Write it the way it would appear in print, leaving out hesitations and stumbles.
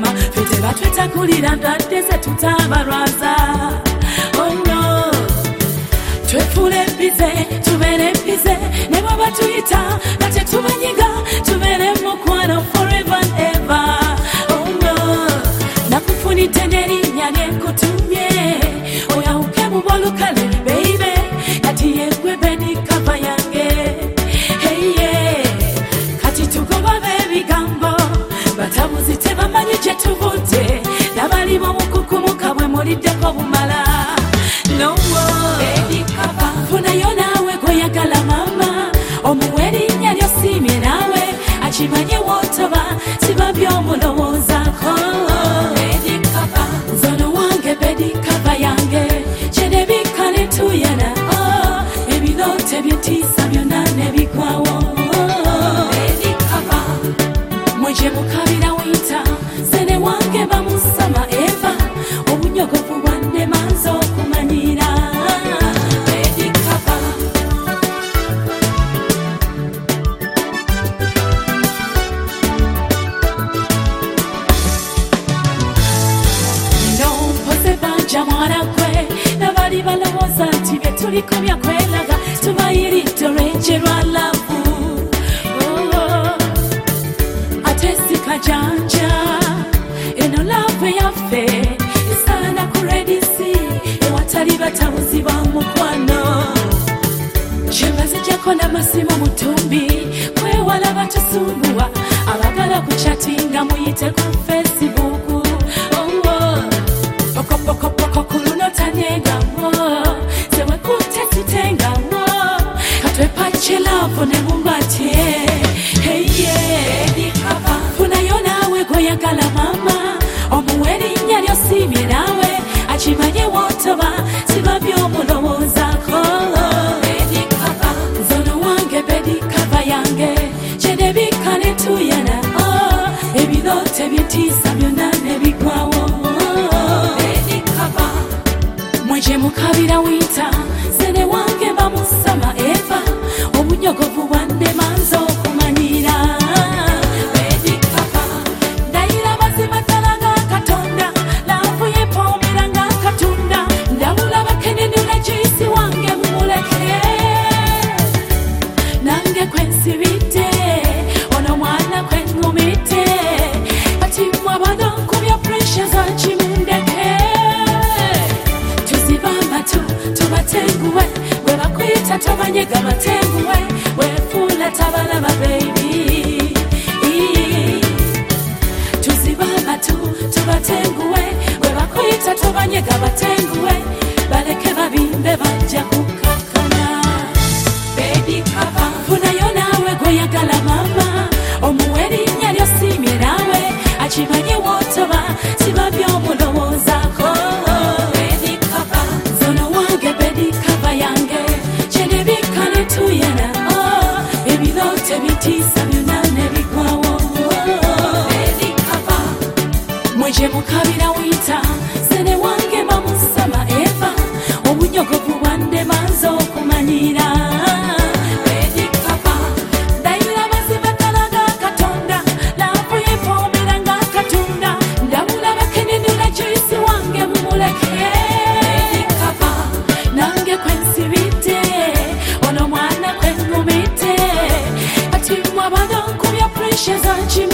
mama fete batweta kulira ndwadde ze tutabarwaza. Oh no, twefule bize tubere bize ne bwaba tuyita nga tetubanyiga tubere mukwano forever and ever. Oh no, nakufunidde n'erinnya lyenkutumye oyawuke mu bolukale baby kati yegwe bedi kava yange. Hey yeah, kati tugoba bebigambo batabuzi tebamanyi gye tuvudde nabali bomukukumuka bwe muliddeko bumala. No more bedi kava funayo naawe gweyagala mama omuwe erinnya ly'osiimye naawe akimanye wotoba siba by'omulowoozaako. Bedi kava nzono wange bedi kava yange kyenebikka ne tuyana ebiroote byetiisa byonna ne bigwawo. Bedi kava mweje mukabira wita sene wange bamusama eva obunyogovu bwanne manza okumanyira. Bedi kava nompoze banja mwana gwe nabali balowooza nti bye tuliko byakwelaga tubayiridde olw'enje lwa lavu. Ate sikajanja eno lavu yaffe esaana ku redisi ewatali batabuzi ba mukwano. Kyembazijjako n'amasimu mu ttumbi kwewala batusumbuwa abagala kuchatinga muyite ku Facebook. Pokopokopoko ku luno tanyengawo sewekutte sitengawo katwepache lavu ne mumbatye. Hey yeah, bedi kava funayo naawe gweyagala mama omuwe erinnya ly'osiimye naawe akimanye wotoba siba by'omulowoozaako. Bedi kava nzono wange bedi kava yange kyenebikka ne tuyana ebiroote byetiisa byonna ne bigwawo. Bedi kava mweje mukabira wita sene wange bamusama eva obunyogovu bwanne manza okumanyira. Bedi kava ndayira mazima ddala nga Katonda laavu yepoomera nga Katunda ndabula bakenenula juyisi wange mumuleke nange kwensibidde ono mwana kweŋŋumidde kati mmwe abanakubya pressure za kimundeke. Tuziba amatu tubatenguwe gwe bakuyita tobanyega batenguwe wefuula tabalaba baby. Tuziba amatu tubatenguwe gwe bakuyita tobanyega batenguwe baleke babimbe bajja kukakkana. Bedi kava funayo naawe gweyagala mama omuwe erinnya ly'osiimye naawe akimanye wotoba siba by'omulowoozaako. Bedi kava nzono wange bedi kava yange kyenebikka ne tuyana ebiroote byetiisa byonna ne bigwawo. Bedi kava mweje mukabira wita sene wange bamusama eva obunyogovu bwanne manza okumanyira. Bedi kava ndayira mazima ddala nga Katonda laavu yepoomera nga Katunda ndabula bakenenula juyisi wange mumuleke. Bedi kava nange kwensibidde ono mwana kweŋŋumidde kati mmwe abanakubya pressure za